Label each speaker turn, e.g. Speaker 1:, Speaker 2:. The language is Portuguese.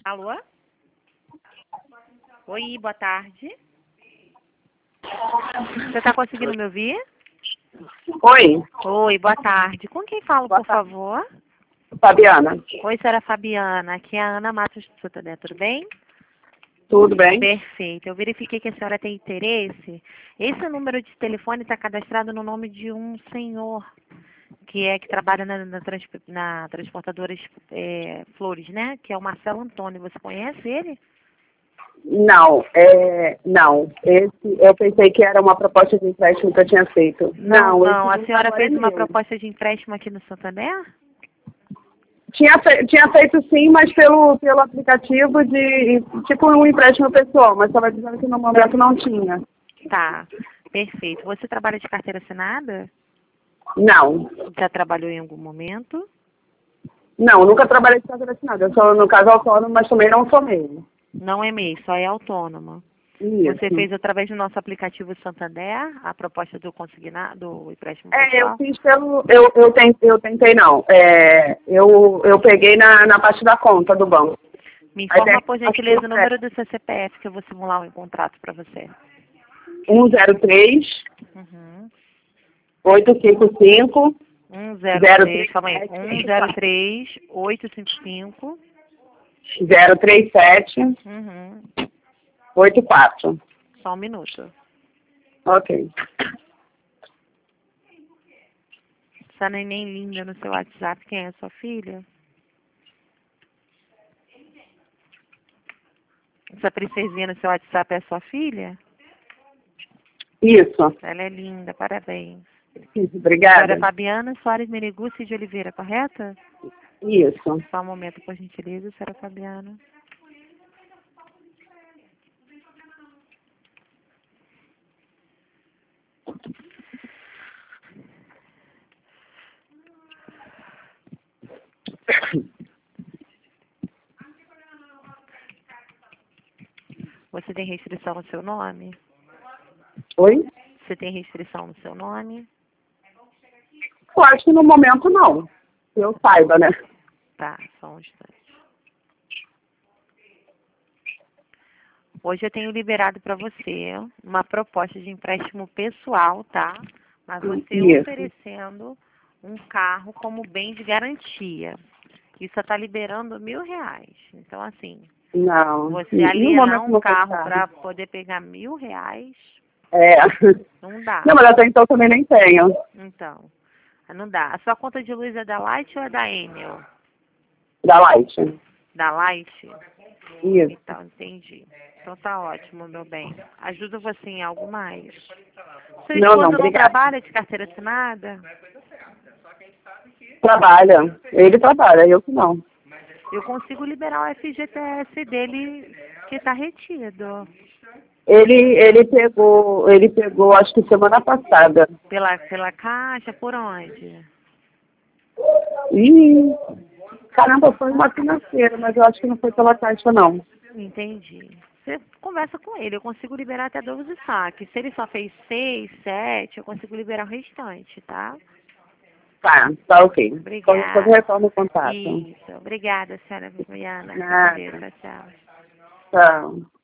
Speaker 1: Alô? Oi, boa tarde. Você está conseguindo me ouvir?
Speaker 2: Oi,
Speaker 1: Oi, boa tarde. Com quem falo,
Speaker 2: boa
Speaker 1: por
Speaker 2: tarde.
Speaker 1: favor?
Speaker 2: Fabiana.
Speaker 1: Oi, senhora Fabiana. Aqui é a Ana Matos de Santander, tudo bem?
Speaker 2: Tudo bem?
Speaker 1: Perfeito. Eu verifiquei que a senhora tem interesse. Esse número de telefone está cadastrado no nome de um senhor que trabalha na transportadora Flores, né? Que é o Marcelo Antônio. Você conhece ele?
Speaker 2: Não. Eu pensei que era uma proposta de empréstimo que eu tinha feito.
Speaker 1: Não,
Speaker 2: Esse
Speaker 1: não. A
Speaker 2: número
Speaker 1: senhora
Speaker 2: agora é
Speaker 1: fez uma
Speaker 2: meu.
Speaker 1: proposta de empréstimo aqui no Santander?
Speaker 2: Tinha feito sim, mas pelo aplicativo de tipo um empréstimo pessoal, mas estava dizendo que no momento não tinha.
Speaker 1: Tá. Perfeito. Você trabalha de carteira assinada?
Speaker 2: Não.
Speaker 1: Já trabalhou em algum momento?
Speaker 2: Não, nunca trabalhei de carteira assinada. Eu sou, no caso, autônomo, mas também não sou MEI.
Speaker 1: Não é MEI, só é autônoma. Você
Speaker 2: Isso.
Speaker 1: fez através do nosso aplicativo Santander a proposta do empréstimo
Speaker 2: Eu
Speaker 1: pessoal?
Speaker 2: fiz pelo. Eu tentei não. Eu peguei na parte da conta do banco.
Speaker 1: Me
Speaker 2: Aí tem
Speaker 1: informa, por
Speaker 2: acho que
Speaker 1: gentileza, o número do seu CPF que eu vou simular um contrato para você.
Speaker 2: 103
Speaker 1: Uhum.
Speaker 2: 855
Speaker 1: 103, calma aí.
Speaker 2: 037
Speaker 1: 103 855.
Speaker 2: 037
Speaker 1: Uhum.
Speaker 2: 84.
Speaker 1: Só um minuto.
Speaker 2: Ok.
Speaker 1: Essa neném linda no seu WhatsApp, quem é sua filha? Essa princesinha no seu WhatsApp é sua filha?
Speaker 2: Isso.
Speaker 1: Ela é linda, parabéns. Senhora
Speaker 2: Obrigada.
Speaker 1: Fabiana Soares Meneguzzi de Oliveira, correta?
Speaker 2: Isso.
Speaker 1: Só um momento, por gentileza, senhora Fabiana. Você tem restrição no seu nome?
Speaker 2: Oi?
Speaker 1: Você tem restrição no seu nome?
Speaker 2: Eu acho que no momento não. Que eu saiba, né?
Speaker 1: Tá, só um instante. Hoje eu tenho liberado para você uma proposta de empréstimo pessoal, tá? Mas você
Speaker 2: Isso.
Speaker 1: oferecendo um carro como bem de garantia. Isso está liberando R$ 1.000. Então, assim,
Speaker 2: Não.
Speaker 1: você
Speaker 2: No
Speaker 1: alienar
Speaker 2: momento
Speaker 1: um
Speaker 2: não foi
Speaker 1: carro
Speaker 2: caro.
Speaker 1: para poder pegar R$ 1.000,
Speaker 2: É.
Speaker 1: não dá.
Speaker 2: Não, mas até então também nem tenho.
Speaker 1: Então, não dá. A sua conta de luz é da Light ou é da Enel?
Speaker 2: Da Light.
Speaker 1: Da Light?
Speaker 2: Isso.
Speaker 1: Então, entendi. Então tá ótimo, meu bem. Ajuda você em algo mais? Sua
Speaker 2: Não,
Speaker 1: esposa não
Speaker 2: obrigada.
Speaker 1: trabalha de carteira assinada?
Speaker 2: Trabalha. Ele trabalha, eu que não.
Speaker 1: Eu consigo liberar o FGTS dele que está retido.
Speaker 2: Ele pegou, acho que semana passada.
Speaker 1: Pela Caixa, por onde?
Speaker 2: Ih, caramba, foi uma financeira, mas eu acho que não foi pela Caixa, não.
Speaker 1: Entendi. Você conversa com ele, eu consigo liberar até 12 saques. Se ele só fez 6, 7, eu consigo liberar o restante, tá?
Speaker 2: Tá ok. Quando
Speaker 1: Obrigada.
Speaker 2: retorna o contato.
Speaker 1: Isso. Obrigada, senhora Viviana. Fique com Deus.
Speaker 2: Nada.
Speaker 1: Tchau, tchau.
Speaker 2: Tchau.